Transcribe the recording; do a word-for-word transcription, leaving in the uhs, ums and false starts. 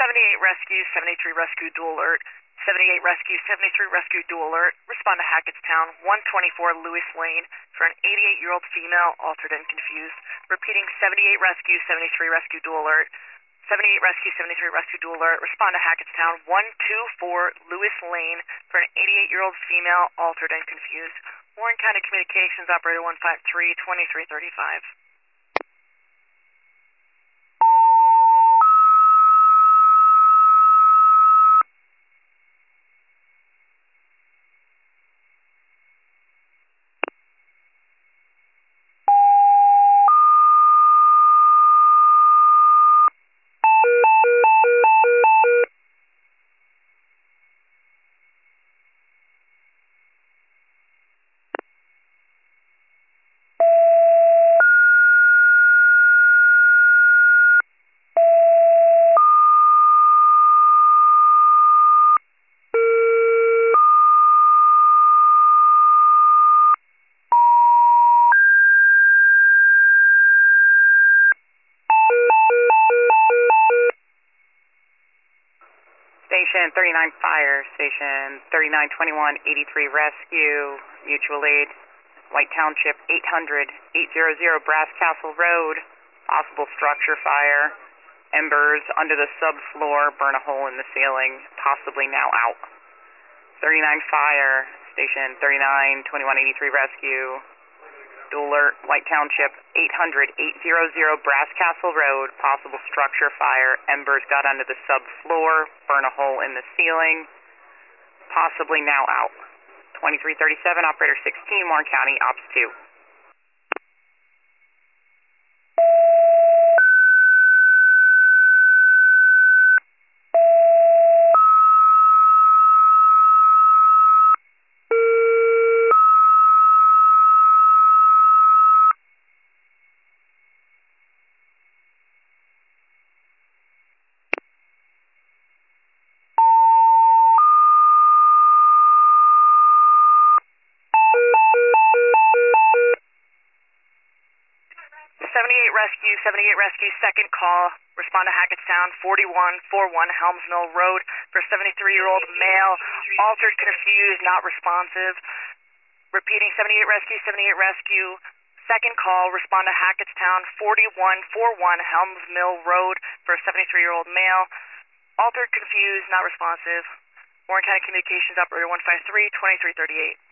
seventy-eight rescue, seventy-three rescue, dual alert. seventy-eight rescue, seventy-three rescue, dual alert. Respond to Hackettstown, one twenty-four Lewis Lane for an eighty-eight-year-old female, altered and confused. Repeating, seventy-eight rescue, seventy-three rescue, dual alert. seventy-eight rescue, seventy-three rescue, dual alert. Respond to Hackettstown, one twenty-four Lewis Lane for an eighty-eight-year-old female, altered and confused. Warren County Communications, operator one five three, twenty-three thirty-five. Station thirty-nine Fire, Station thirty-nine twenty-one eighty-three Rescue, Mutual Aid, White Township, eight hundred, eight hundred Brass Castle Road, possible structure fire, embers under the subfloor, burn a hole in the ceiling, possibly now out. thirty-nine Fire, Station thirty-nine twenty-one eighty-three Rescue, dual alert, White Township, eight hundred, eight hundred Brass Castle Road, possible structure fire, embers got under the subfloor, burn a hole in the ceiling, possibly now out. twenty-three thirty-seven, operator sixteen, Warren County, Ops two. seventy-eight rescue, seventy-eight rescue, second call. Respond to Hackettstown, forty-one forty-one Helms Mill Road for a seventy-three-year-old male, altered, confused, not responsive. Repeating, seventy-eight rescue, seventy-eight rescue, second call. Respond to Hackettstown, forty-one forty-one Helms Mill Road for a seventy-three-year-old male, altered, confused, not responsive. Warren County Communications, operator one five three, twenty-three thirty-eight.